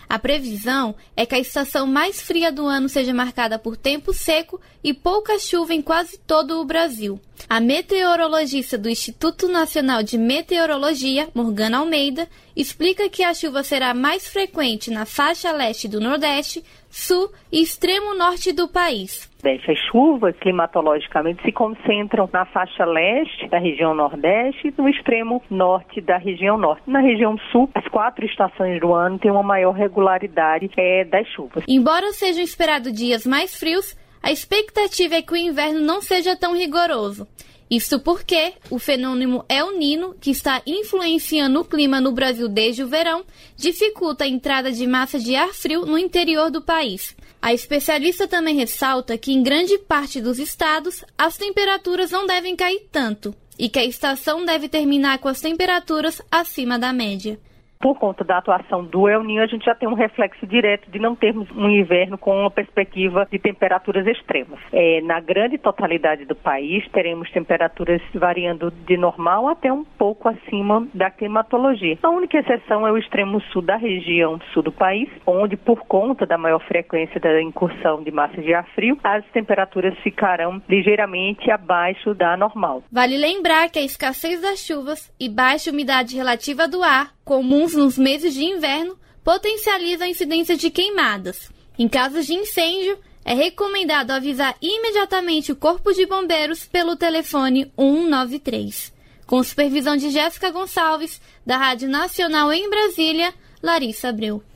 A previsão é que a estação mais fria do ano seja marcada por tempo seco e pouca chuva em quase todo o Brasil. A meteorologista do Instituto Nacional de Meteorologia, Morgana Almeida, explica que a chuva será mais frequente na faixa leste do Nordeste, Sul e extremo norte do país. As chuvas, climatologicamente, se concentram na faixa leste da região Nordeste e no extremo norte da região Norte. Na região Sul, as 4 estações do ano têm uma maior regularidade das chuvas. Embora sejam esperados dias mais frios, a expectativa é que o inverno não seja tão rigoroso. Isso porque o fenômeno El Niño, que está influenciando o clima no Brasil desde o verão, dificulta a entrada de massa de ar frio no interior do país. A especialista também ressalta que em grande parte dos estados as temperaturas não devem cair tanto e que a estação deve terminar com as temperaturas acima da média. Por conta da atuação do El Niño, a gente já tem um reflexo direto de não termos um inverno com uma perspectiva de temperaturas extremas. Na grande totalidade do país, teremos temperaturas variando de normal até um pouco acima da climatologia. A única exceção é o extremo sul da região sul do país, onde, por conta da maior frequência da incursão de massas de ar frio, as temperaturas ficarão ligeiramente abaixo da normal. Vale lembrar que a escassez das chuvas e baixa umidade relativa do ar, comuns nos meses de inverno, potencializa a incidência de queimadas. Em casos de incêndio, é recomendado avisar imediatamente o Corpo de Bombeiros pelo telefone 193. Com supervisão de Jéssica Gonçalves, da Rádio Nacional em Brasília, Larissa Abreu.